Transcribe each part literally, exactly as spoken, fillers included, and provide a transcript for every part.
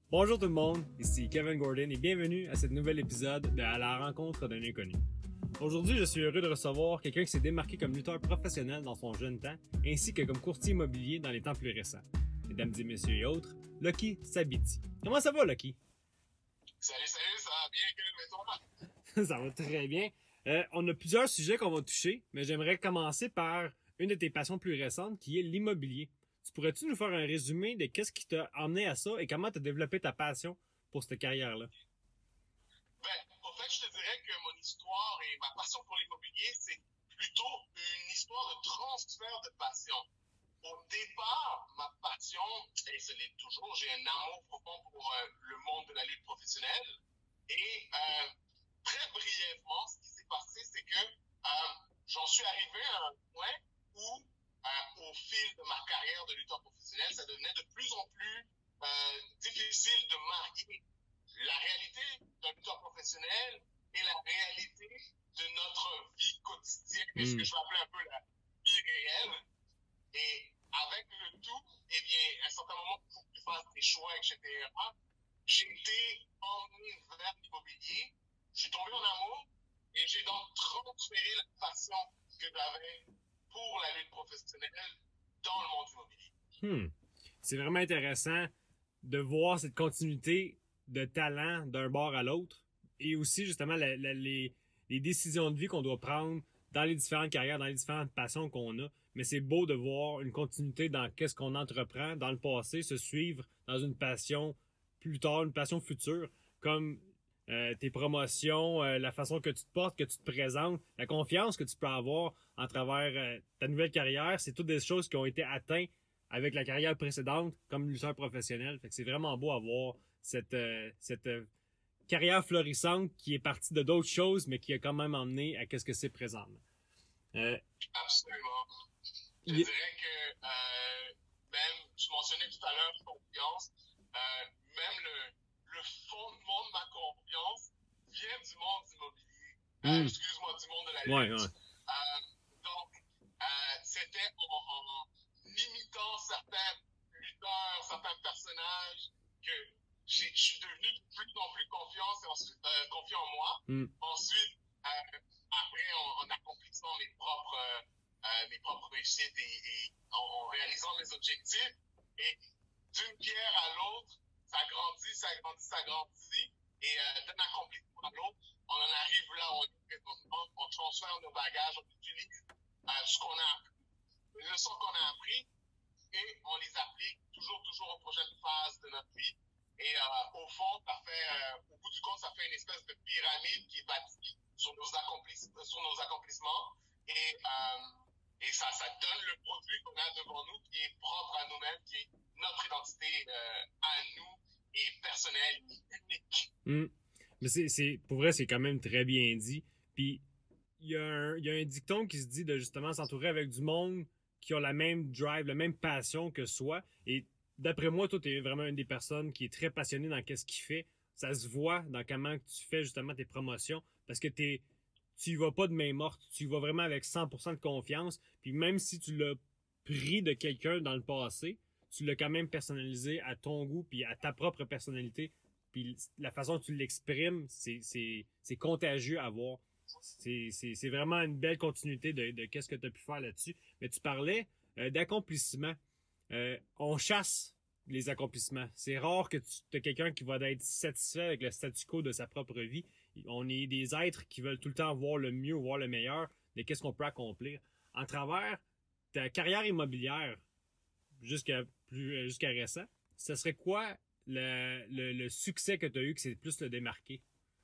Bonjour tout le monde, ici Kevin Gordon et bienvenue à cet nouvel épisode de À la rencontre d'un inconnu. Aujourd'hui, je suis heureux de recevoir quelqu'un qui s'est démarqué comme lutteur professionnel dans son jeune temps, ainsi que comme courtier immobilier dans les temps plus récents. Mesdames et messieurs et autres, Lucky Sabiti. Comment ça va, Lucky? Salut, salut, ça va bien, Kevin, mais toi? Ça va très bien. Euh, on a plusieurs sujets qu'on va toucher, mais j'aimerais commencer par une de tes passions plus récentes, qui est l'immobilier. Tu pourrais-tu nous faire un résumé de qu'est-ce qui t'a amené à ça et comment tu as développé ta passion pour cette carrière-là? Ben, en fait, je te dirais que mon histoire et ma passion pour l'immobilier, c'est plutôt une histoire de transfert de passion. Au départ, ma passion, et ce l'est toujours, j'ai un amour profond pour euh, le monde de la lutte professionnelle. Et euh, très brièvement, ce qui s'est passé, c'est que euh, j'en suis arrivé à un point où, euh, au fil de ma carrière de lutteur professionnel, ça devenait de plus en plus euh, difficile de marier la réalité d'un lutteur professionnel et la réalité de notre vie quotidienne, et ce que je vais appeler un peu la vie réelle. Et avec le tout, eh bien, à un certain moment, il faut que tu fasses des choix, et cetera. J'ai été emmené vers l'immobilier, je suis tombé en amour et j'ai donc transféré la passion que j'avais pour la lutte professionnelle dans le monde immobilier. Hmm. C'est vraiment intéressant de voir cette continuité de talent d'un bord à l'autre et aussi justement la, la, les, les décisions de vie qu'on doit prendre dans les différentes carrières, dans les différentes passions qu'on a. Mais c'est beau de voir une continuité dans qu'est-ce qu'on entreprend dans le passé, se suivre dans une passion plus tard, une passion future, comme euh, tes promotions, euh, la façon que tu te portes, que tu te présentes, la confiance que tu peux avoir en travers euh, ta nouvelle carrière. C'est toutes des choses qui ont été atteintes avec la carrière précédente comme lutteur professionnel. Fait que c'est vraiment beau à voir cette, euh, cette euh, carrière florissante qui est partie de d'autres choses, mais qui a quand même emmené à qu'est-ce que c'est présentement. Euh, Absolument. Je y... dirais que euh, même, tu mentionnais tout à l'heure confiance, euh, même le, le fondement de ma confiance vient du monde immobilier. Euh, Mm. Excuse-moi, du monde de la Ouais, lutte. ouais. Euh, donc, euh, c'était en, en limitant certains lutteurs, certains personnages que je suis devenu de plus en plus confiance et ensuite, euh, confiant en moi. Mm. Ensuite, euh, après, en, en accomplissant mes propres, euh, euh, mes propres réussites et, et en, en réalisant mes objectifs. Et d'une pierre à l'autre, ça grandit, ça grandit, ça grandit. Et euh, d'un accomplissement à l'autre, on en arrive là où on est présentement, on transfère nos bagages, on utilise euh, ce qu'on a appris, les leçons qu'on a appris, et on les applique toujours, toujours aux prochaines phases de notre vie. Et euh, au fond, ça fait, euh, au bout du compte, ça fait une espèce de pyramide qui est bâtie sur nos, accomplis- sur nos accomplissements. Et, euh, et ça, ça donne le produit qu'on a devant nous, qui est propre à nous-mêmes, qui est notre identité euh, à nous et personnelle, unique. Mm. Mais c'est, c'est, pour vrai, c'est quand même très bien dit. Puis, il y a un, il y a un dicton qui se dit de justement s'entourer avec du monde qui ont la même drive, la même passion que soi. Et d'après moi, toi, t'es vraiment une des personnes qui est très passionnée dans qu'est-ce qu'il fait. Ça se voit dans comment tu fais justement tes promotions parce que t'es, tu y vas pas de main morte. Tu y vas vraiment avec cent pour cent de confiance. Puis même si tu l'as pris de quelqu'un dans le passé, tu l'as quand même personnalisé à ton goût puis à ta propre personnalité. Puis la façon dont tu l'exprimes, c'est, c'est, c'est contagieux à voir. C'est, c'est, c'est vraiment une belle continuité de, de qu'est-ce que tu as pu faire là-dessus. Mais tu parlais euh, d'accomplissement. Euh, on chasse les accomplissements. C'est rare que tu as quelqu'un qui va être satisfait avec le statu quo de sa propre vie. On est des êtres qui veulent tout le temps voir le mieux, voir le meilleur de qu'est-ce qu'on peut accomplir. En travers ta carrière immobilière jusqu'à plus jusqu'à récent, ce serait quoi le, le, le succès que tu as eu qui s'est plus le démarqué?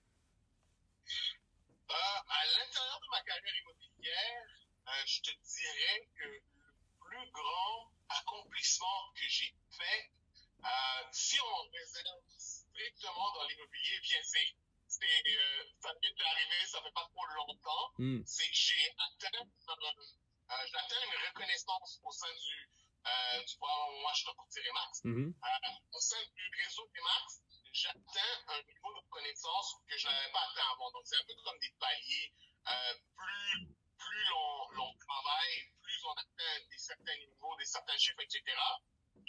Euh, à l'intérieur de ma carrière immobilière, euh, je te dirais que le plus grand accomplissement que j'ai fait, euh, si on réserve strictement dans l'immobilier, bien c'est, c'est euh, ça vient d'arriver, ça fait pas trop longtemps, Mm. c'est que j'ai atteint, euh, euh, j'ai atteint une reconnaissance au sein du, euh, du programme Moi je te courtier Remax. Mm-hmm. Euh, au sein du réseau Remax, j'atteins un niveau de connaissance que je n'avais pas atteint avant. Donc, c'est un peu comme des paliers. Euh, plus plus l'on, l'on travaille, plus on atteint des certains niveaux, des certains chiffres, et cetera.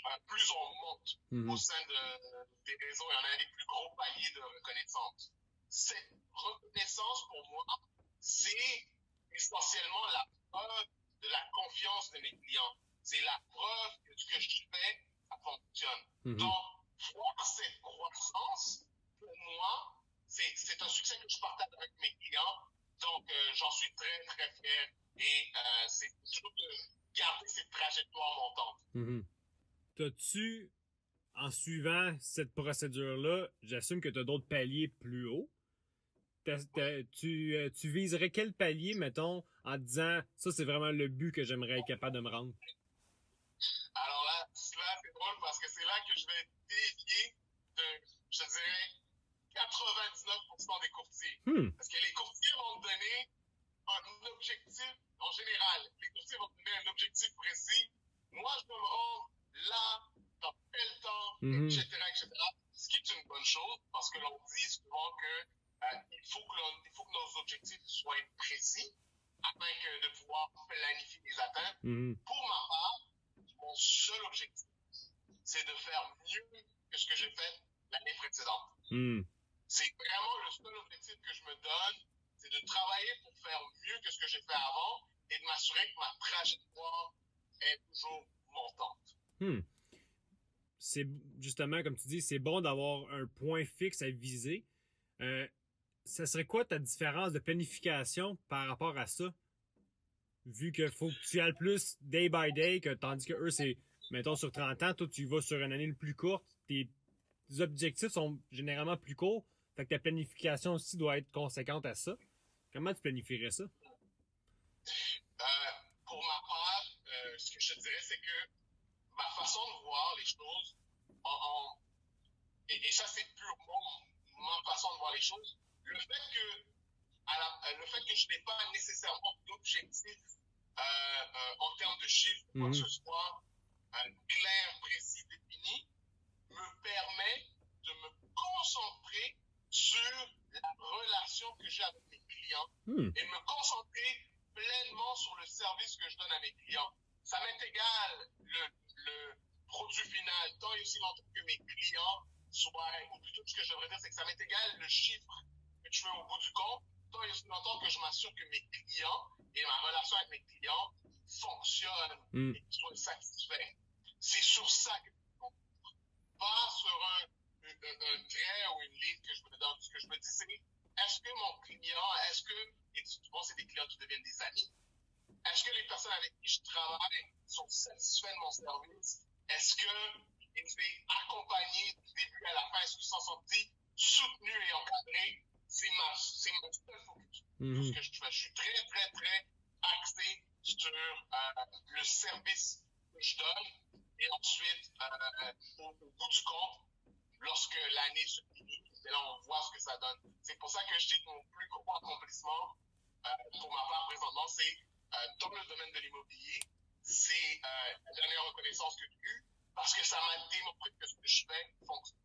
euh, plus on monte Mhm. au sein de, des réseaux et on a des plus gros paliers de reconnaissance. Cette reconnaissance, pour moi, c'est essentiellement la preuve de la confiance de mes clients. C'est la preuve que ce que je fais, ça fonctionne. Mhm. Donc, voir cette croissance, pour moi, c'est, c'est un succès que je partage avec mes clients. Donc, euh, j'en suis très, très fier. Et euh, c'est toujours de garder cette trajectoire montante. Mhm. T'as-tu, en suivant cette procédure-là, j'assume que tu as d'autres paliers plus hauts. T'as- t'as- tu, euh, tu viserais quel palier, mettons, en te disant ça, c'est vraiment le but que j'aimerais être capable de me rendre? Alors là, là c'est drôle parce que c'est là que je vais dévier de, je dirais, quatre-vingt-dix-neuf pour cent des courtiers. Hmm. Parce que les courtiers vont te donner un objectif, en général, les courtiers vont te donner un objectif précis. Moi, je veux me rendre là, dans tel temps, Mhm. et cetera, et cetera. Ce qui est une bonne chose parce que l'on dit souvent que euh, il, faut que l'on- il faut que nos objectifs soient précis afin que de pouvoir planifier les atteintes. Mhm. Pour ma part, mon seul objectif, c'est de faire mieux que ce que j'ai fait l'année précédente. Hmm. C'est vraiment le seul objectif que je me donne, c'est de travailler pour faire mieux que ce que j'ai fait avant et de m'assurer que ma trajectoire est toujours montante. Hmm. C'est justement, comme tu dis, c'est bon d'avoir un point fixe à viser. Euh, ça serait quoi ta différence de planification par rapport à ça? Vu qu'il faut que tu ailles plus day by day, que, tandis que eux, c'est, mettons, sur trente ans, toi, tu vas sur une année le plus courte, tes objectifs sont généralement plus courts, fait que ta planification aussi doit être conséquente à ça. Comment tu planifierais ça? Euh, pour ma part, euh, ce que je te dirais, c'est que ma façon de voir les choses, en, en- et, et ça c'est purement ma façon de voir les choses, le fait que, à la- euh, le fait que je n'ai pas nécessairement d'objectif euh, euh, en termes de chiffres, quoi que Mhm. ce soit, euh, clair, précis, défini, me permet de me concentrer sur la relation que j'ai avec mes clients Hmm. et me concentrer pleinement sur le service que je donne à mes clients. Ça m'est égal le, le produit final, tant et aussi longtemps que mes clients soient, ou plutôt ce que je devrais dire, c'est que ça m'est égal le chiffre que je fais au bout du compte, tant et aussi longtemps que je m'assure que mes clients et ma relation avec mes clients fonctionnent Hmm. et qu'ils soient satisfaits. C'est sur ça que je compte, pas sur un, un, un trait ou une ligne que je me donne. Ce que je me dis, c'est est-ce que mon client, est-ce que, et souvent c'est des clients qui deviennent des amis, est-ce que les personnes avec qui je travaille sont satisfaits de mon service? Est-ce qu'ils étaient accompagnés du début à la fin? Est-ce qu'ils s'en sont dit soutenus et encadrés? C'est ma, c'est mon seul focus. Mhm. Tout ce que je fais. Je suis très, très, très axé sur euh, le service que je donne et ensuite, euh, au, au bout du compte, lorsque l'année se finit, c'est là on voit ce que ça donne. C'est pour ça que je dis que mon plus gros accomplissement, euh, pour ma part présentement, c'est euh, dans le domaine de l'immobilier, c'est euh, la dernière reconnaissance que j'ai eue parce que ça m'a démontré que ce que je fais fonctionne.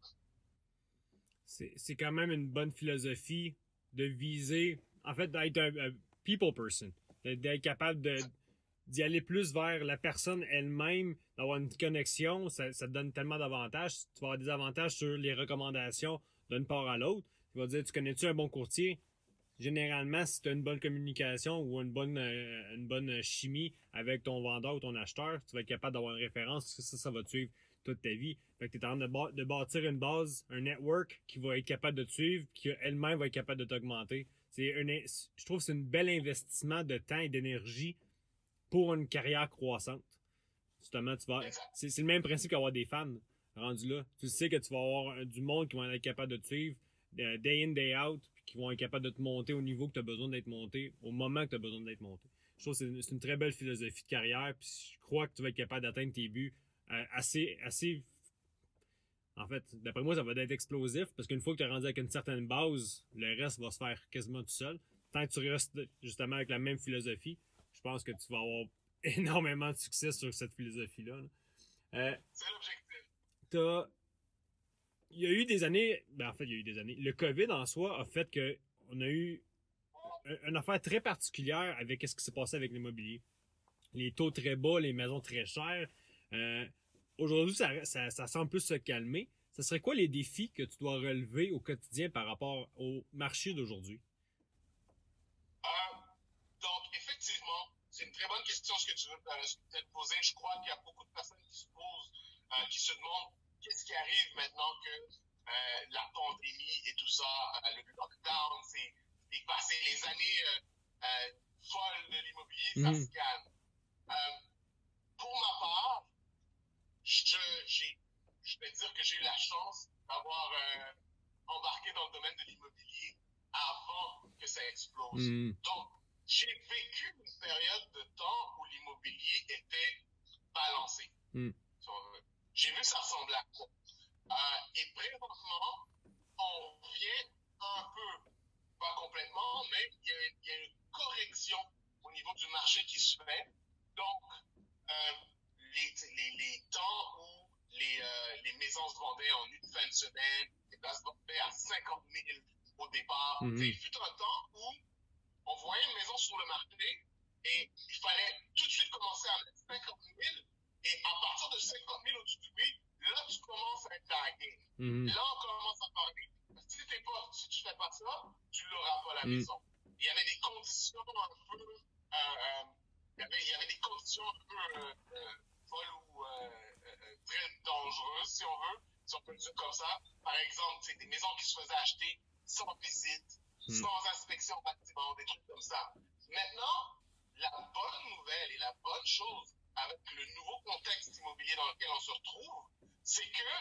C'est, c'est quand même une bonne philosophie de viser, en fait, d'être un, un people person, d'être capable de, d'y aller plus vers la personne elle-même, d'avoir une connexion, ça, ça te donne tellement d'avantages. Tu vas avoir des avantages sur les recommandations d'une part à l'autre. Tu vas dire, tu connais-tu un bon courtier? Généralement, si tu as une bonne communication ou une bonne, euh, une bonne chimie avec ton vendeur ou ton acheteur, tu vas être capable d'avoir une référence. Ça, ça va te suivre toute ta vie. Fait que tu es en train de, ba- de bâtir une base, un network qui va être capable de te suivre, qui elle-même va être capable de t'augmenter. C'est un, je trouve que c'est un bel investissement de temps et d'énergie pour une carrière croissante. Justement, tu vas. Exact. C'est, c'est le même principe qu'avoir des fans rendus là. Tu sais que tu vas avoir un- du monde qui va être capable de te suivre euh, day in, day out, puis qui vont être capables de te monter au niveau que tu as besoin d'être monté, au moment que tu as besoin d'être monté. Je trouve que c'est une, c'est une très belle philosophie de carrière, puis je crois que tu vas être capable d'atteindre tes buts euh, assez, assez. En fait, d'après moi, ça va être explosif, parce qu'une fois que tu es rendu avec une certaine base, le reste va se faire quasiment tout seul. Tant que tu restes justement avec la même philosophie, je pense que tu vas avoir énormément de succès sur cette philosophie-là. là. Euh, C'est l'objectif. t'as... Il y a eu des années, ben en fait, il y a eu des années. Le COVID en soi a fait que on a eu un- une affaire très particulière avec ce qui s'est passé avec l'immobilier. Les taux très bas, les maisons très chères. Euh, aujourd'hui, ça, ça, ça semble plus se calmer. Ce serait quoi les défis que tu dois relever au quotidien par rapport au marché d'aujourd'hui? Euh, donc, effectivement, c'est une très bonne question ce que tu veux euh, ce que tu viens de poser. Je crois qu'il y a beaucoup de personnes qui se posent, euh, qui se demandent qu'est-ce qui arrive maintenant que euh, la pandémie et tout ça, euh, le lockdown, c'est c'est passé les années euh, euh, folles de l'immobilier, ça Mhm. se calme. Euh, pour ma part, je, j'ai, je vais dire que j'ai eu la chance d'avoir euh, embarqué dans le domaine de l'immobilier avant que ça explose. Mhm. Donc, j'ai vécu une période de temps où l'immobilier était balancé, Mhm. si on veut. J'ai vu ça ressembler à quoi. Euh, et présentement, on revient un peu, pas complètement, mais il y a, il y a une correction au niveau du marché qui se fait. Donc, euh, les, les, les temps où les, euh, les maisons se vendaient en une fin de semaine, les places vendaient à cinquante mille au départ. Tu sais, Mhm. il fut un temps où on voyait une maison sur le marché et il fallait tout de suite commencer à mettre cinquante mille. Et à partir de cinquante mille au-dessus du prix, là, tu commences à être dans la game. Mhm. Là, on commence à parler. Si, t'es pas, si tu fais pas ça, tu l'auras pas la Mhm. maison. Il y avait des conditions un peu. Euh, euh, il, y avait, il y avait des conditions un peu euh, euh, folles ou euh, euh, très dangereuses, si on veut, si on peut le dire comme ça. Par exemple, des maisons qui se faisaient acheter sans visite, Mhm. sans inspection bâtiment, des trucs comme ça. Maintenant, la bonne nouvelle et la bonne chose avec le nouveau contexte immobilier dans lequel on se retrouve, c'est que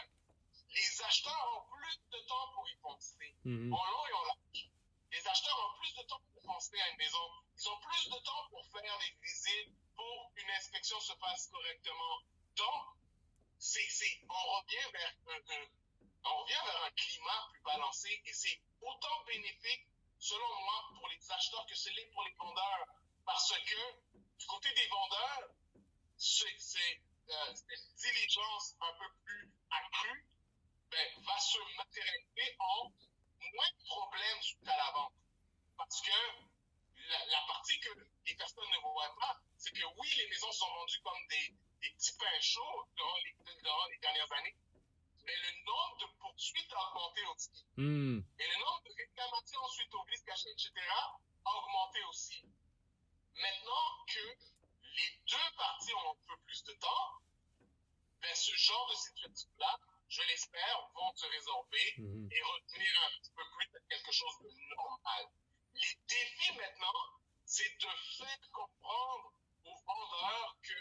les acheteurs ont plus de temps pour y penser, Mhm. en long et en large. Les acheteurs ont plus de temps pour penser à une maison. Ils ont plus de temps pour faire des visites, pour qu'une inspection se passe correctement. Donc, c'est, c'est, on revient vers un, un, on revient vers un climat plus balancé et c'est autant bénéfique, selon moi, pour les acheteurs que c'est l'est pour les vendeurs. Parce que du côté des vendeurs, c'est, c'est, euh, c'est une diligence un peu plus accrue, ben, va se matérialiser en moins de problèmes suite à la vente. Parce que la, la partie que les personnes ne voient pas, c'est que oui, les maisons sont vendues comme des, des petits pains chauds durant les, durant les dernières années, mais le nombre de poursuites a augmenté aussi. Mhm. Et le nombre de réclamations suite aux vices cachés, et cetera, a augmenté aussi. Maintenant que les deux parties ont un peu plus de temps, ben, ce genre de situation-là, je l'espère, vont se résorber Mhm. et retenir un petit peu plus à quelque chose de normal. Les défis maintenant, c'est de faire comprendre aux vendeurs que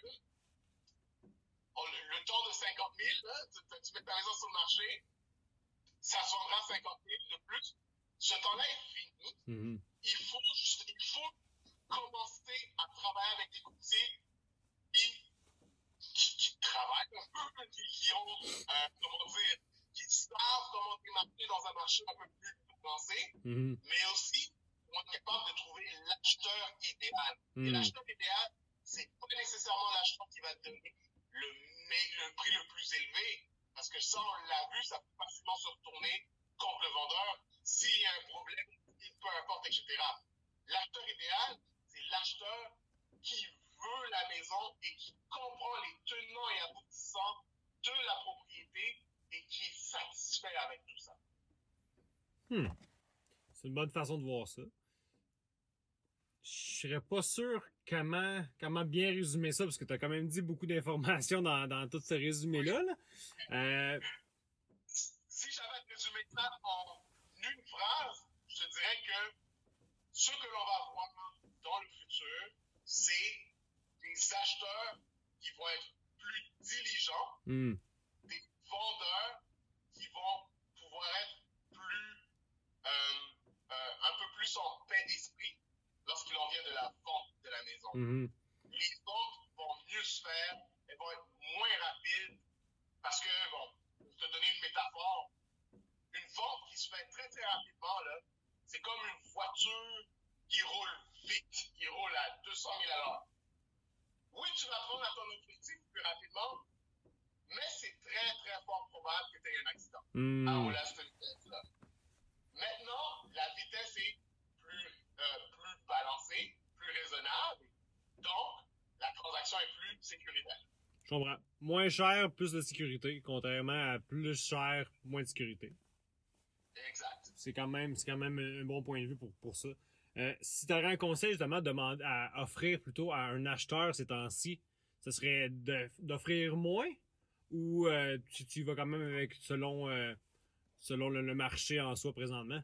oh, le, le temps de cinquante mille, là, tu, tu mets ta maison sur le marché, ça se vendra cinquante mille de plus. Ce temps-là est fini. Mhm. Il faut, il faut commencer à travailler avec des courtiers qui, qui, qui travaillent un peu, qui, qui ont, euh, comment dire, qui savent comment démarquer dans un marché un peu plus avancé, Mhm. mais aussi vont être capables de trouver l'acheteur idéal. Et Mhm. l'acheteur idéal, c'est pas nécessairement l'acheteur qui va te donner le, le prix le plus élevé, parce que ça, on l'a vu, ça peut facilement se retourner contre le vendeur s'il y a un problème, peu importe, et cetera. L'acheteur idéal, c'est l'acheteur qui veut la maison et qui comprend les tenants et aboutissants de la propriété et qui est satisfait avec tout ça. Hmm. C'est une bonne façon de voir ça. Je serais pas sûr comment, comment bien résumer ça, parce que tu as quand même dit beaucoup d'informations dans, dans tout ce résumé-là. Là. Euh, Si j'avais à résumer ça en une phrase, je te dirais que ce que l'on va voir dans le futur, c'est des acheteurs qui vont être plus diligents, hmm. des vendeurs qui vont pouvoir être plus, euh, euh, un peu plus en paix d'esprit lorsqu'il en vient de la vente de la maison. Mhm. Les ventes vont mieux se faire, elles vont être moins rapides parce que, bon, pour te donner une métaphore, une vente qui se fait très très rapidement, là, c'est comme une voiture qui roule vite, qui roule à deux cent mille à l'heure. Oui, tu vas te rendre à ton objectif plus rapidement, mais c'est très très fort probable que tu aies un accident à Hmm. rouler à cette vitesse-là. Maintenant, la vitesse est plus, euh, plus balancée, plus raisonnable, donc la transaction est plus sécuritaire. Je comprends. moins cher, plus de sécurité, contrairement à plus cher, moins de sécurité. Exact. C'est quand même, c'est quand même un bon point de vue pour, pour ça. Euh, si tu aurais un conseil justement demander, à offrir plutôt à un acheteur ces temps-ci, ce serait de, d'offrir moins ou euh, tu, tu vas quand même avec selon, euh, selon le, le marché en soi présentement?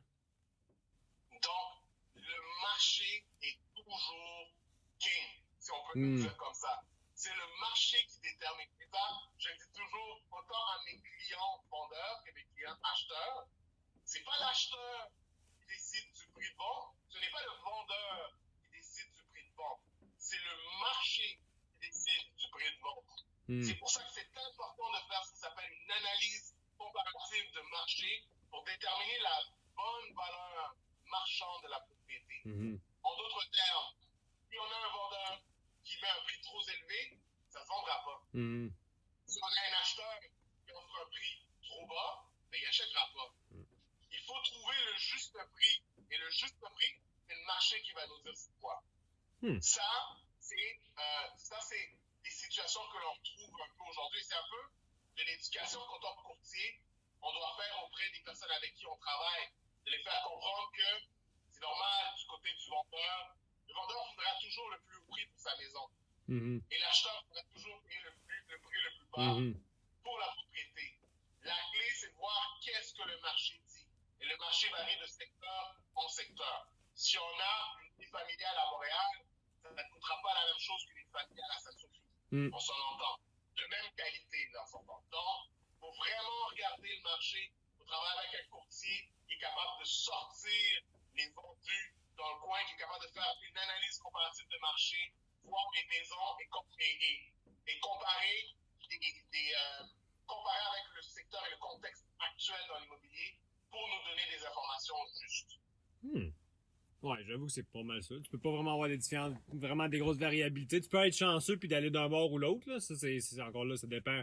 Donc, le marché est toujours king, si on peut le Hmm. dire comme ça. C'est le marché qui détermine. Et ça, je le dis toujours autant à mes clients vendeurs que mes clients acheteurs. C'est pas l'acheteur qui décide du prix de vente, ce n'est pas le vendeur qui décide du prix de vente. C'est le marché qui décide du prix de vente. Hmm. C'est pour ça que c'est important de faire ce qui s'appelle une analyse comparative de marché pour déterminer la bonne valeur marchande de la propriété. Mhm. En d'autres termes, si on a un vendeur qui met un prix trop élevé, ça ne se vendra pas. Mhm. Si on a un acheteur qui offre un prix trop bas, ben, il n'achètera pas. Il faut trouver le juste prix. Et le juste prix, c'est le marché qui va nous dire c'est quoi. Hmm. Ça, c'est euh, ça, c'est des situations que l'on retrouve un peu aujourd'hui. C'est un peu de l'éducation qu'en tant que courtier, on doit faire auprès des personnes avec qui on travaille, de les faire comprendre que c'est normal du côté du vendeur. Le vendeur voudra toujours le plus haut prix pour sa maison. Mhm. Et l'acheteur voudra toujours payer le, plus, le prix le plus bas Mhm. pour la propriété. La clé, c'est de voir qu'est-ce que le marché dit. Et le marché varie de secteur en secteur. Si on a une vie familiale à Montréal, ça ne coûtera pas la même chose qu'une vie familiale à Sainte-Sophie. Mhm. On s'en entend. De même qualité, là, on s'entend. Donc, il faut vraiment regarder le marché. Il faut travailler avec un courtier qui est capable de sortir les vendus dans le coin, qui est capable de faire une analyse comparative de marché, voir les maisons et, et, et, et comparer des, des, euh, comparer avec le secteur et le contexte actuel dans l'immobilier pour nous donner des informations justes. Hmm. Ouais, j'avoue que c'est pas mal ça. Tu peux pas vraiment avoir des différentes, vraiment des grosses variabilités. Tu peux être chanceux puis d'aller d'un bord ou l'autre, là. Ça, c'est, c'est encore là, ça dépend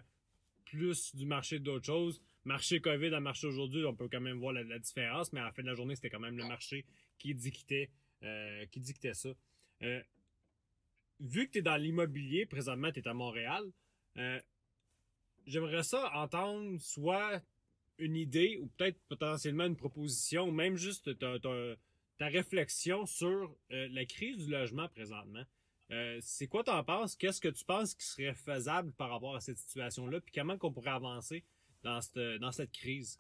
plus du marché que d'autres choses. Marché COVID à marché aujourd'hui, on peut quand même voir la, la différence, mais à la fin de la journée, c'était quand même le marché qui dictait, euh, qui dictait ça. Euh, vu que tu es dans l'immobilier, présentement, tu es à Montréal, euh, j'aimerais ça entendre soit une idée ou peut-être potentiellement une proposition ou même juste ta, ta, ta réflexion sur euh, la crise du logement présentement. Euh, c'est quoi t'en penses? Qu'est-ce que tu penses qui serait faisable par rapport à cette situation-là? Puis comment qu'on pourrait avancer dans cette, dans cette crise?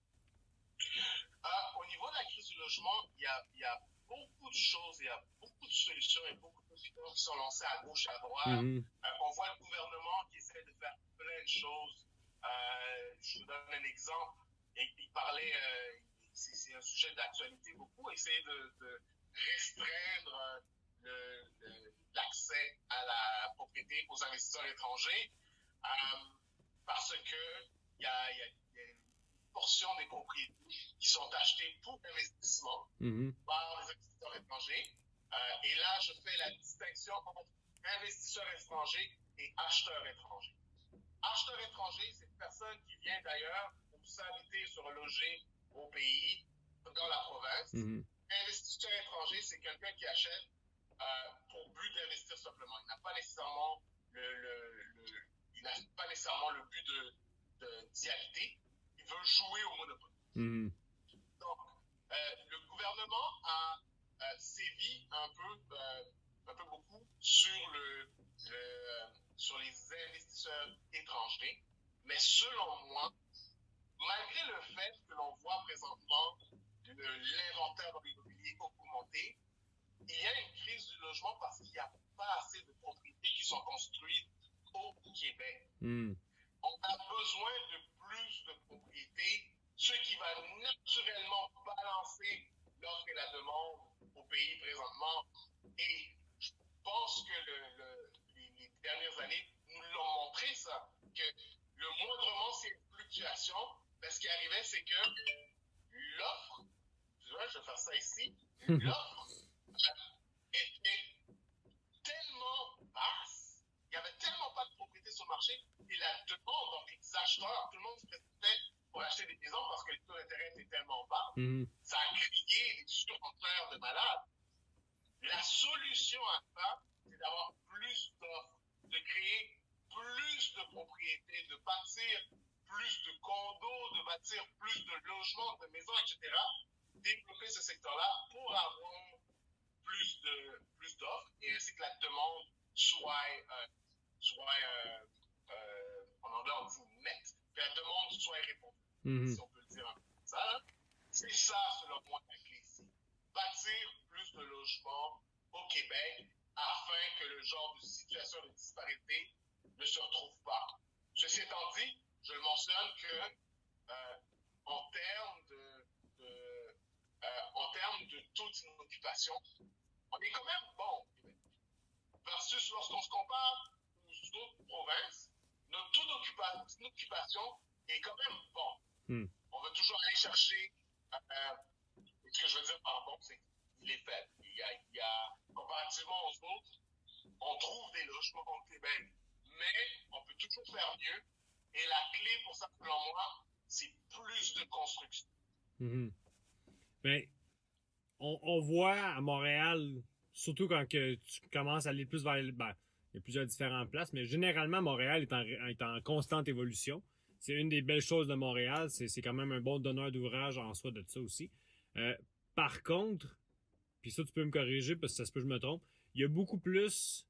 Euh, au niveau de la crise du logement, il y a, il y a beaucoup de choses, il y a beaucoup de solutions et beaucoup de solutions qui sont lancées à gauche, à droite. Mm-hmm. Euh, on voit le gouvernement qui essaie de faire plein de choses. Euh, je vous donne un exemple. Et il parlait, euh, c'est, c'est un sujet d'actualité beaucoup, essayer de, de restreindre le, le, l'accès à la propriété aux investisseurs étrangers euh, parce que il y a, y a, y a une portion des propriétés qui sont achetées pour investissement Mm-hmm. par les investisseurs étrangers. Euh, et là, je fais la distinction entre investisseurs étrangers et acheteurs étrangers. Acheteur étranger, c'est une personne qui vient d'ailleurs pour s'habiter, se reloger au pays, dans la province. Mm-hmm. Investisseur étranger, c'est quelqu'un qui achète euh, pour but d'investir simplement. Il n'a pas nécessairement le, le, le il n'a pas nécessairement le but de, de, d'y habiter. Il veut jouer au Monopoly. Mm-hmm. Donc, euh, le gouvernement a euh, sévi un peu, euh, un peu beaucoup sur le, le sur les investisseurs étrangers, mais selon moi, malgré le fait que l'on voit présentement le, l'inventaire dans l'immobilier augmenter, il y a une crise du logement parce qu'il n'y a pas assez de propriétés qui sont construites au Québec. Mm. On a besoin de plus de propriétés, ce qui va naturellement balancer l'offre et la demande au pays présentement. Et je pense que le, le, les, les dernières années nous l'ont montré ça, que le moindrement c'est une fluctuation, ben, ce qui arrivait c'est que l'offre, je vais faire ça ici, l'offre était tellement basse, il n'y avait tellement pas de propriété sur le marché, et la demande, donc les acheteurs, tout le monde se précipitait pour acheter des maisons parce que les taux d'intérêt étaient tellement bas, Mm-hmm. ça a créé des surenchères de malades. La solution à ça, c'est d'avoir plus d'offres, de créer plus de propriétés, de bâtir plus de condos, de bâtir plus de logements, de maisons, et cetera. Développer ce secteur-là pour avoir plus de plus d'offres et ainsi que la demande soit, euh, soit euh, euh, en anglais on dit net, que la demande soit répondue, mm-hmm. si on peut le dire un peu comme ça. Là. C'est ça, selon moi, la clé ici. Bâtir plus de logements au Québec afin que le genre de situation de disparité ne se retrouve pas. Ceci étant dit, je le mentionne que euh, en termes de, de euh, en termes de taux d'inoccupation, on est quand même bon au Québec. Versus lorsqu'on se compare aux autres provinces, notre taux d'inoccupation est quand même bon. Mm. On va toujours aller chercher, euh, ce que je veux dire par bon, c'est qu'il est faible. Il y a, il y a, comparativement aux autres, on trouve des logements au Québec, mais on peut toujours faire mieux. Et la clé pour ça, selon moi, c'est plus de construction. Mm-hmm. Ben, on, on voit à Montréal, surtout quand que tu commences à aller plus vers... Ben, il y a plusieurs différentes places, mais généralement, Montréal est en, est en constante évolution. C'est une des belles choses de Montréal. C'est, c'est quand même un bon donneur d'ouvrage en soi de ça aussi. Euh, par contre, puis ça, tu peux me corriger parce que ça se peut que je me trompe, il y a beaucoup plus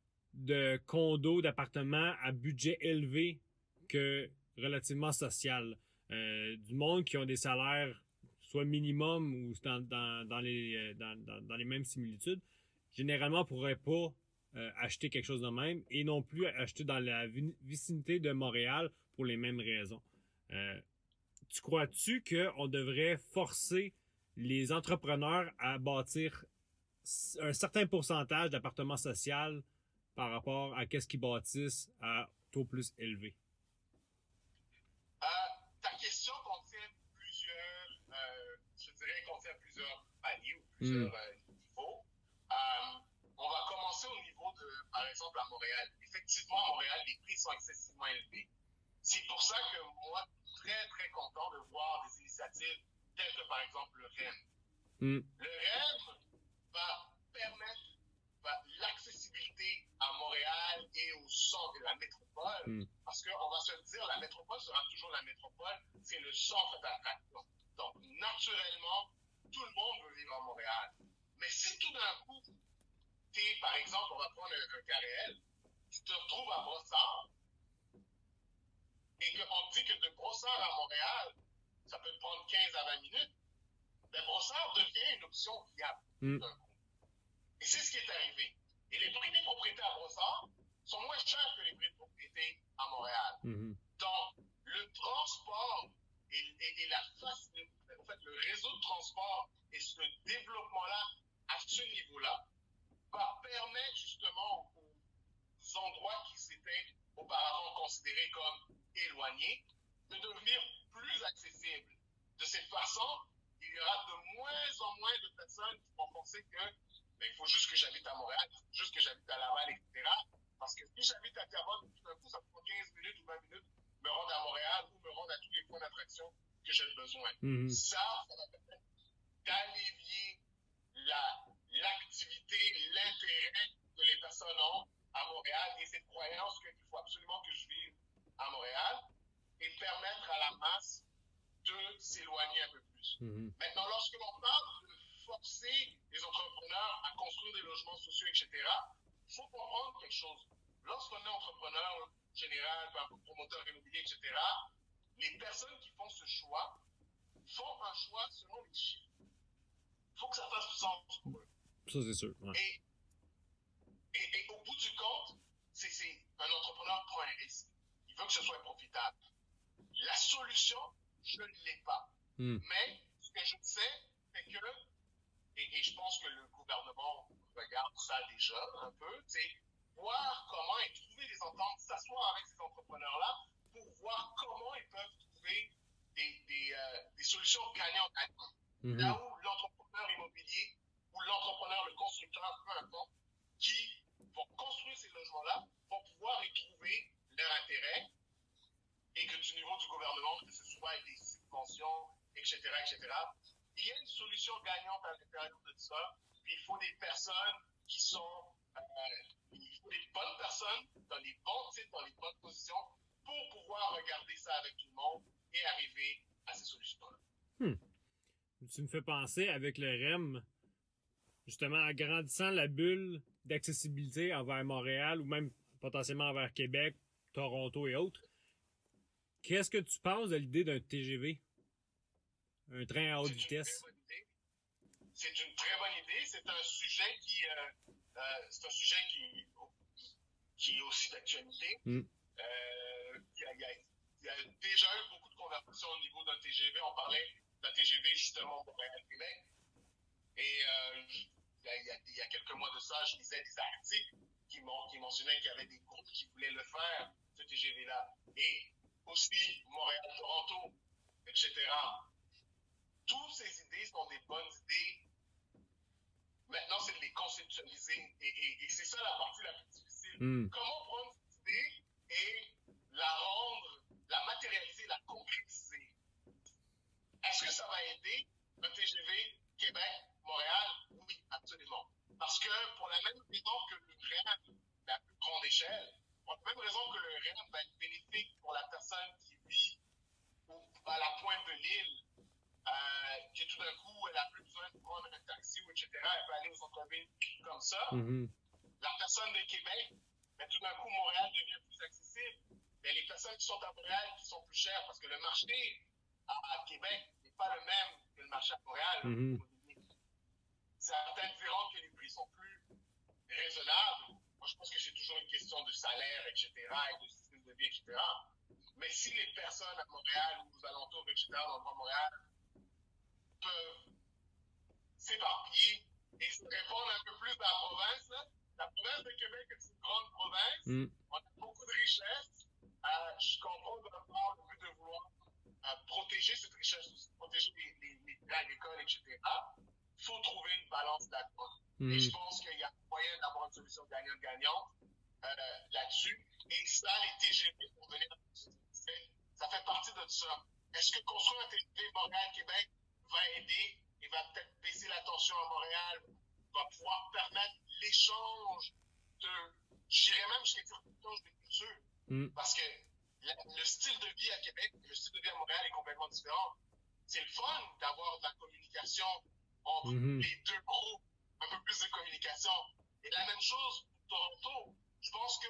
de condos, d'appartements à budget élevé que relativement social. Euh, du monde qui ont des salaires soit minimum ou dans, dans, dans, les, dans, dans, dans les mêmes similitudes, généralement ne pourraient pas euh, acheter quelque chose de même et non plus acheter dans la vicinité de Montréal pour les mêmes raisons. Euh, tu crois-tu qu'on devrait forcer les entrepreneurs à bâtir un certain pourcentage d'appartements sociaux par rapport à qu'est-ce qu'ils bâtissent à taux plus élevé? Euh, ta question contient plusieurs, euh, je dirais, contient plusieurs paliers ou plusieurs mm. euh, niveaux. Euh, on va commencer au niveau de, par exemple, à Montréal. Effectivement, à Montréal, les prix sont excessivement élevés. C'est pour ça que moi, je suis très, très content de voir des initiatives telles que, par exemple, le R E M. Mm. Le R E M va permettre va, l'accessibilité à Montréal et au centre de la métropole, mm. parce qu'on va se le dire, la métropole sera toujours la métropole, c'est le centre d'attraction. Donc, naturellement, tout le monde veut vivre à Montréal. Mais si tout d'un coup, tu es, par exemple, on va prendre un, un cas réel, tu te retrouves à Brossard, et qu'on te dit que de Brossard à Montréal, ça peut te prendre quinze à vingt minutes, ben Brossard devient une option viable mm. d'un coup. Et c'est ce qui est arrivé. Et les prix des propriétés à Brossard sont moins chers que les prix de propriété à Montréal. Mm-hmm. Donc, le transport et, et, et la facilité, en fait, le réseau de transport et ce développement-là à ce niveau-là va permettre justement aux endroits qui s'étaient auparavant considérés comme éloignés de devenir plus accessibles. De cette façon, il y aura de moins en moins de personnes qui vont penser que ben, il faut juste que j'habite à Montréal, il faut juste que j'habite à Laval, et cetera. Parce que si j'habite à Terrebonne, tout d'un coup, ça prend quinze minutes ou vingt minutes me rendre à Montréal ou me rendre à tous les points d'attraction que j'ai besoin. Mm-hmm. Ça, ça va permettre d'allévier la, l'activité, l'intérêt que les personnes ont à Montréal et cette croyance qu'il faut absolument que je vive à Montréal et permettre à la masse de s'éloigner un peu plus. Mm-hmm. Maintenant, lorsque l'on parle de forcer les entrepreneurs à construire des logements sociaux, et cetera, il faut comprendre quelque chose. Lorsqu'on est entrepreneur général, promoteur immobilier, et cetera, les personnes qui font ce choix font un choix selon les chiffres. Il faut que ça fasse du sens pour eux. Ça, c'est sûr. Ouais. Et, et, et au bout du compte, c'est, c'est un entrepreneur prend un risque. Il veut que ce soit profitable. La solution, je ne l'ai pas. Mm. Mais ce que je sais, c'est que, et, et je pense que le gouvernement regarde ça déjà un peu, c'est voir comment et trouver des ententes, s'asseoir avec ces entrepreneurs-là pour voir comment ils peuvent trouver des, des, euh, des solutions gagnantes-gagnantes. Mm-hmm. Là où l'entrepreneur immobilier ou l'entrepreneur, le constructeur, peu importe, qui vont construire ces logements-là, vont pouvoir y trouver leur intérêt et que du niveau du gouvernement, que ce soit des subventions, et cetera, et cetera, il y a une solution gagnante à l'intérieur de ça. Puis il faut des personnes qui sont, euh, il faut les bonnes personnes, dans les bons titres, dans les bonnes positions, pour pouvoir regarder ça avec tout le monde et arriver à ces solutions-là. Hmm. Tu me fais penser avec le R E M, justement, en grandissant la bulle d'accessibilité envers Montréal ou même potentiellement envers Québec, Toronto et autres. Qu'est-ce que tu penses de l'idée d'un T G V? Un train à haute vitesse? C'est une très bonne idée. C'est un sujet qui, euh, euh, c'est un sujet qui, qui est aussi d'actualité. Mm. Euh, il, y a, il, y a, il y a déjà eu beaucoup de conversations au niveau d'un T G V. On parlait d'un T G V justement Montréal-Québec. Et euh, il, y a, il, y a, il y a quelques mois de ça, je lisais des articles qui, qui mentionnaient qu'il y avait des groupes qui voulaient le faire, ce T G V-là. Et aussi Montréal-Toronto, et cetera. Toutes ces idées sont des bonnes idées. Maintenant, c'est de les conceptualiser. Et, et, et c'est ça la partie la plus difficile. Mm. Comment prendre cette idée et la rendre, la matérialiser, la concrétiser? Est-ce que ça va aider un T G V Québec-Montréal? Oui, absolument. Parce que pour la même raison que le R E M, la plus grande échelle, pour la même raison que le R E M va être bénéfique pour la personne qui vit à la pointe de l'île, Euh, que tout d'un coup, elle n'a plus besoin de prendre un taxi, ou et cetera. Elle peut aller au centre-ville comme ça. Mm-hmm. La personne de Québec, mais tout d'un coup, Montréal devient plus accessible. Mais les personnes qui sont à Montréal, qui sont plus chères, parce que le marché à, à Québec n'est pas le même que le marché à Montréal. Mm-hmm. Certains diront que les prix sont plus raisonnables. Moi, je pense que c'est toujours une question de salaire, et cetera, et de système de vie, et cetera. Mais si les personnes à Montréal ou aux alentours, et cetera, dans le Grand Montréal, peuvent s'éparpiller et se répondre un peu plus à la province. Là. La province de Québec est une grande province. Mm. On a beaucoup de richesses. Euh, je comprends de part le but de vouloir euh, protéger cette richesse aussi, protéger les, les, les biens agricoles, et cetera. Il faut trouver une balance là-dedans. Mm. Et je pense qu'il y a moyen d'avoir une solution gagnant-gagnant euh, là-dessus. Et ça, les T G V, pour venir ça fait partie de ça. Est-ce que construire un T G V Montréal-Québec va aider et va peut-être baisser la tension à Montréal, va pouvoir permettre l'échange de, j'irais même jusqu'à dire l'échange de culture, mm. parce que la, le style de vie à Québec et le style de vie à Montréal est complètement différent. C'est le fun d'avoir de la communication entre mm-hmm. les deux groupes, un peu plus de communication. Et la même chose pour Toronto. Je pense que,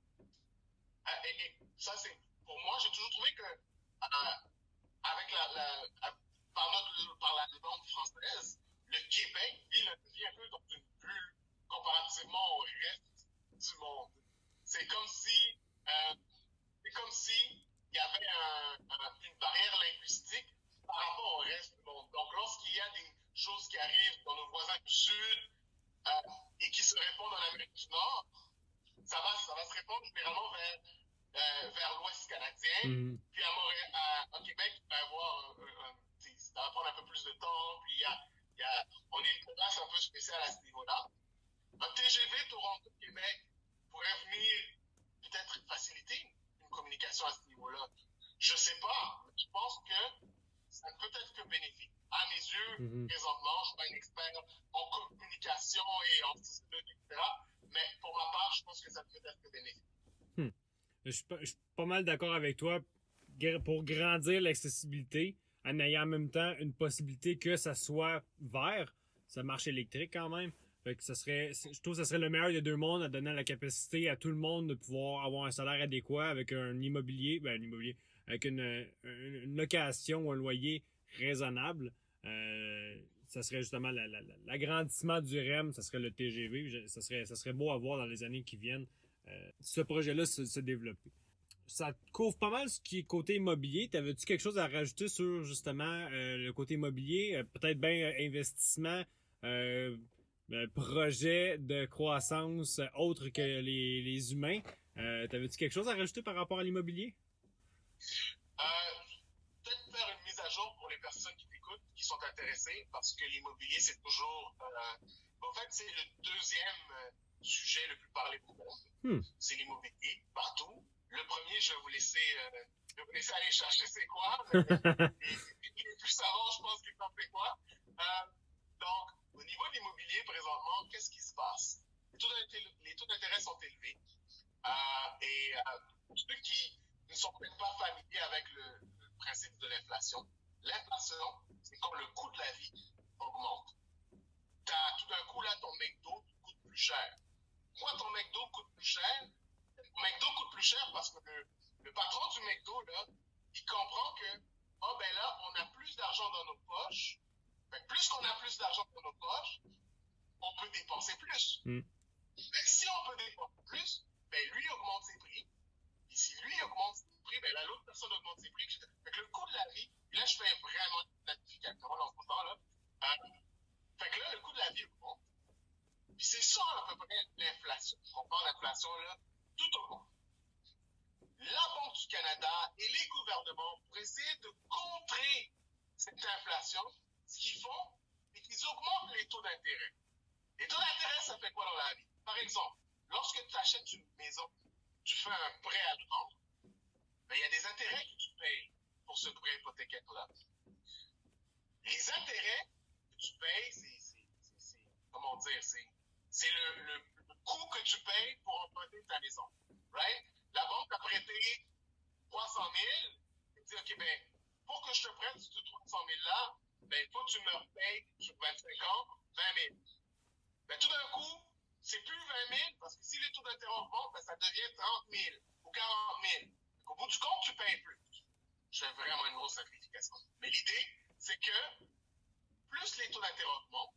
euh, et, et ça c'est, pour moi, j'ai toujours trouvé que, euh, avec la, la, la Par, notre, par la langue française, le Québec vit, vit un peu dans une bulle comparativement au reste du monde. C'est comme si, euh, c'est comme si il y avait un, un, une barrière linguistique par rapport au reste du monde. Donc, lorsqu'il y a des choses qui arrivent dans nos voisins du Sud euh, et qui se répondent en Amérique du Nord, ça va, ça va se répondre généralement vers, euh, vers l'Ouest canadien. Mm-hmm. Puis à, Montréal, à, à Québec, il va y avoir un, un, un ça va prendre un peu plus de temps, puis y a, y a, on est une province un peu spéciale à ce niveau-là. Un T G V Toronto-Québec pourrait venir peut-être faciliter une communication à ce niveau-là. Je sais pas, mais je pense que ça ne peut être que bénéfique. À mes yeux, mm-hmm. présentement, je ne suis pas un expert en communication et en système, et cetera, mais pour ma part, je pense que ça ne peut être que bénéfique. Hmm. Je suis pas, je suis pas mal d'accord avec toi. Pour grandir l'accessibilité, en ayant en même temps une possibilité que ça soit vert, ça marche électrique quand même. Fait que ça serait, je trouve que ça serait le meilleur des deux mondes, à donner la capacité à tout le monde de pouvoir avoir un salaire adéquat avec un immobilier, ben un immobilier, avec une, une, une location ou un loyer raisonnable. Euh, ça serait justement la, la, l'agrandissement du R E M, ça serait le T G V. Ça serait, ça serait beau à voir dans les années qui viennent euh, ce projet-là se, se développer. Ça couvre pas mal ce qui est côté immobilier. T'avais-tu quelque chose à rajouter sur, justement, euh, le côté immobilier? Euh, peut-être bien euh, investissement, euh, euh, projet de croissance euh, autre que les, les humains. Euh, t'avais-tu quelque chose à rajouter par rapport à l'immobilier? Euh, peut-être faire une mise à jour pour les personnes qui t'écoutent, qui sont intéressées, parce que l'immobilier, c'est toujours... Euh, en fait, c'est le deuxième euh, sujet le plus parlé au monde. Hmm. C'est l'immobilier, partout. Le premier, je vais vous laisser, euh, je vais vous laisser aller chercher c'est quoi. Les, les, les plus savants, je pense qu'ils savent c'est quoi. Euh, donc, au niveau de l'immobilier, présentement, qu'est-ce qui se passe? taux les taux d'intérêt sont élevés. Euh, et euh, pour ceux qui ne sont peut-être pas familiers avec le, le principe de l'inflation, l'inflation, c'est quand le coût de la vie augmente. T'as, tout d'un coup, là, ton McDo coûte plus cher. Pourquoi ton McDo coûte plus cher? Ton McDo coûte plus cher parce que le, le patron du McDo, là, il comprend que, oh ben là, on a plus d'argent dans nos poches. Ben, plus qu'on a plus d'argent dans nos poches, on peut dépenser plus. Mm. Ben, si on peut dépenser plus, ben lui augmente ses prix. Et si lui augmente ses prix, ben là, l'autre personne augmente ses prix. Fait que le coût de la vie, et là, je fais vraiment une planification dans ce moment-là. Euh, fait que là, le coût de la vie augmente. Puis c'est ça, à peu près, l'inflation. On parle d'inflation, là, tout augmente. La Banque du Canada et les gouvernements, pour essayer de contrer cette inflation, ce qu'ils font, c'est qu'ils augmentent les taux d'intérêt. Les taux d'intérêt, ça fait quoi dans la vie? Par exemple, lorsque tu achètes une maison, tu fais un prêt à vendre, ben, il y a des intérêts que tu payes pour ce prêt hypothécaire-là. Les intérêts que tu payes, c'est, c'est, c'est, c'est comment dire, c'est, c'est le, le, le coût que tu payes pour emprunter ta maison. Right? La banque t'a prêté trois cent mille, et dit, OK, ben, pour que je te prête ce trois cent mille-là, ben, il faut que tu me repayes sur vingt-cinq ans, vingt mille. Ben, tout d'un coup, c'est plus vingt mille, parce que si les taux d'intérêt augmentent, ben, ça devient trente mille ou quarante mille. Au bout du compte, tu payes plus. Je fais vraiment une grosse simplification. Mais l'idée, c'est que plus les taux d'intérêt augmentent,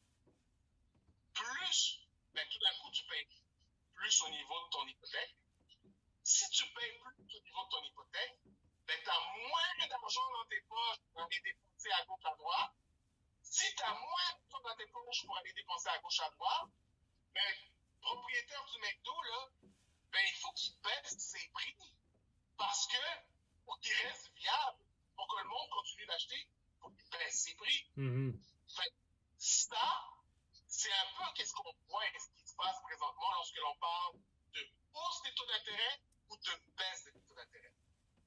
plus, ben, tout d'un coup, tu payes plus au niveau de ton hypothèque. Si tu payes plus au niveau de ton hypothèque, ben, tu as moins d'argent dans tes poches pour aller dépenser à gauche à droite. Si tu as moins d'argent dans tes poches pour aller dépenser à gauche à droite, ben, le propriétaire du McDo, là, ben, il faut qu'il baisse ses prix. Parce que, pour qu'il reste viable, pour que le monde continue d'acheter, il faut qu'il baisse ses prix. Mm-hmm. Fait, ça, c'est un peu qu'est-ce qu'on voit et ce qui se passe présentement lorsque l'on parle de hausse des taux d'intérêt ou de baisse des taux d'intérêt.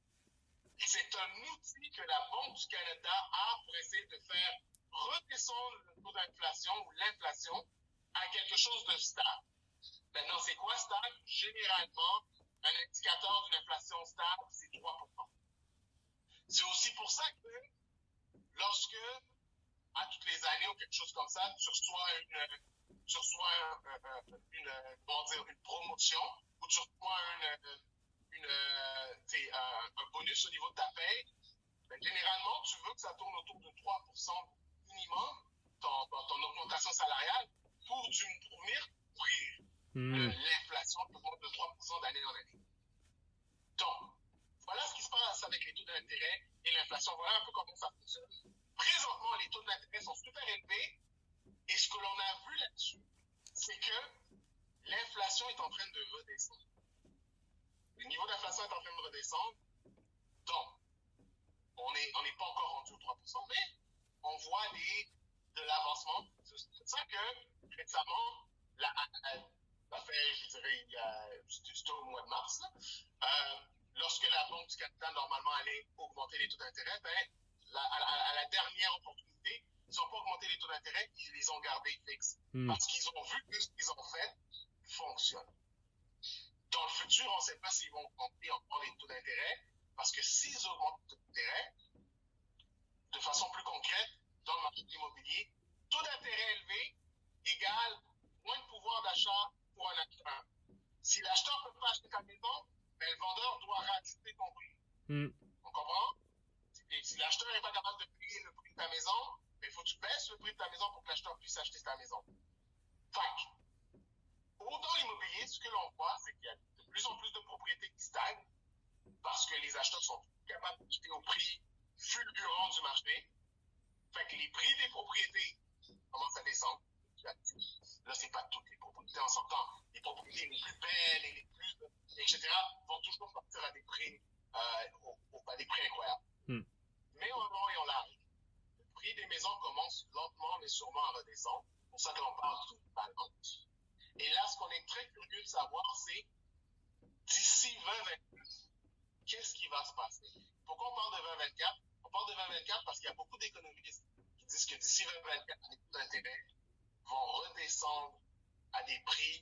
Et c'est un outil que la Banque du Canada a pour essayer de faire redescendre le taux d'inflation ou l'inflation à quelque chose de stable. Maintenant, c'est quoi stable? Généralement, un indicateur d'une inflation stable, c'est trois pour cent. C'est aussi pour ça que lorsque, à toutes les années ou quelque chose comme ça, tu reçois une, tu reçois un, un, une, comment dire, une promotion ou tu reçois une, une, un, un bonus au niveau de ta paye, ben, généralement, tu veux que ça tourne autour de trois pour cent minimum, ton, ton augmentation salariale, pour, du, pour venir couvrir mmh. l'inflation qui augmente de trois pour cent d'année en année. Donc, voilà ce qui se passe avec les taux d'intérêt et l'inflation. Voilà un peu comment ça fonctionne. Présentement, les taux d'intérêt sont super élevés et ce que l'on a vu là-dessus, c'est que l'inflation est en train de redescendre. Le niveau d'inflation est en train de redescendre. Donc, on n'est on n'est pas encore rendu au trois pour cent, mais on voit des, de l'avancement. C'est pour ça que récemment, la, ça fait, je dirais, il y a, c'était au mois de mars, là, euh, lorsque la Banque du Canada, normalement, allait augmenter les taux d'intérêt, ben, la, à, à, à la dernière opportunité, ils n'ont pas augmenté les taux d'intérêt, ils les ont gardés fixes. Mm. Parce qu'ils ont vu que ce qu'ils ont fait fonctionne. Dans le futur, on ne sait pas s'ils vont augmenter encore les taux d'intérêt, parce que s'ils augmentent les taux d'intérêt, de façon plus concrète, dans le marché immobilier, taux d'intérêt élevé égale moins de pouvoir d'achat pour un acheteur. Si l'acheteur ne peut pas acheter ta maison, ben, le vendeur doit rajuster ton prix. Mm. On comprend? Et si l'acheteur n'est pas capable de payer le prix de ta maison, ben, il faut que tu baisses le prix de ta maison pour que l'acheteur puisse acheter ta maison. Fait autant l'immobilier, ce que l'on voit, c'est qu'il y a de plus en plus de propriétés qui stagnent parce que les acheteurs sont capables d'acheter au prix fulgurant du marché. Fait que les prix des propriétés commencent à descendre. Là, c'est pas toutes les propriétés en sortant. Les propriétés les plus belles et les plus, et cetera, vont toujours partir à des prix, euh, au, au, à des prix incroyables. Hmm. Mais en long et en large, le prix des maisons commence lentement mais sûrement à redescendre. C'est pour ça que l'on parle tout de balance. Et là, ce qu'on est très curieux de savoir, c'est d'ici vingt vingt-quatre, qu'est-ce qui va se passer? Pourquoi on parle de vingt vingt-quatre? On parle de vingt vingt-quatre parce qu'il y a beaucoup d'économistes qui disent que d'ici vingt vingt-quatre, les taux d'intérêt vont redescendre à des prix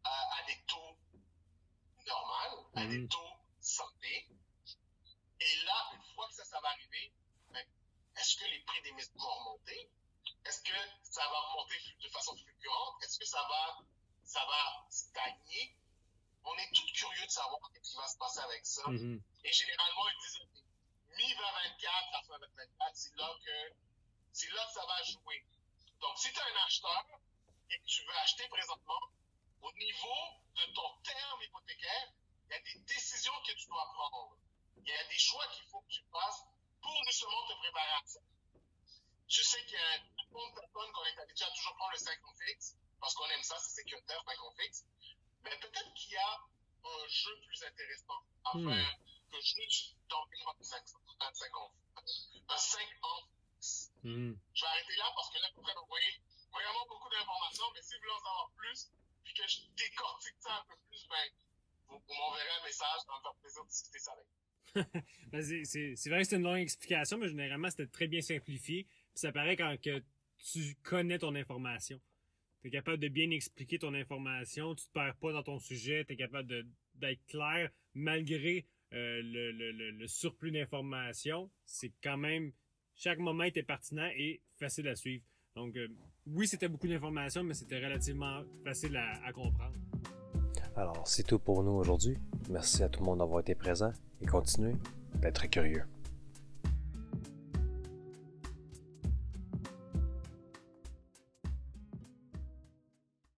à, à des taux normaux, à Mhm. des taux santé. Et là, une fois que ça, ça va arriver, ben, est-ce que les prix des maisons vont remonter? Est-ce que ça va remonter de façon fulgurante? Est-ce que ça va, ça va stagner? On est tous curieux de savoir ce qui va se passer avec ça. Mhm. Et généralement, ils disent mi-vingt vingt-quatre à fin vingt vingt-quatre, c'est là que c'est là que ça va jouer. Donc, si tu es un acheteur et que tu veux acheter présentement, au niveau de ton terme hypothécaire, il y a des décisions que tu dois prendre. Il y a des choix qu'il faut que tu fasses pour justement te préparer à ça. Je sais qu'il y a un bon de personnes qu'on est habitué à toujours prendre le cinq ans fixe, parce qu'on aime ça, c'est sécuritaire, cinq ans fixe. Mais peut-être qu'il y a un jeu plus intéressant à Hmm. faire que juste dans une cinq ans. Un cinq ans. Mhm. Je vais arrêter là parce que là, vous voyez vraiment beaucoup d'informations, mais si vous voulez en savoir plus, puis que je décortique ça un peu plus, ben, vous, vous m'enverrez un message, ça va me faire plaisir de discuter ça avec vous. Ben, c'est, c'est, c'est vrai que c'est une longue explication, mais généralement, c'était très bien simplifié. Puis ça paraît quand que tu connais ton information. Tu es capable de bien expliquer ton information, tu te perds pas dans ton sujet, tu es capable de, d'être clair malgré euh, le, le, le, le surplus d'informations. C'est quand même, chaque moment était pertinent et facile à suivre. Donc, euh, oui, c'était beaucoup d'informations, mais c'était relativement facile à, à comprendre. Alors, c'est tout pour nous aujourd'hui. Merci à tout le monde d'avoir été présent et continuez d'être curieux.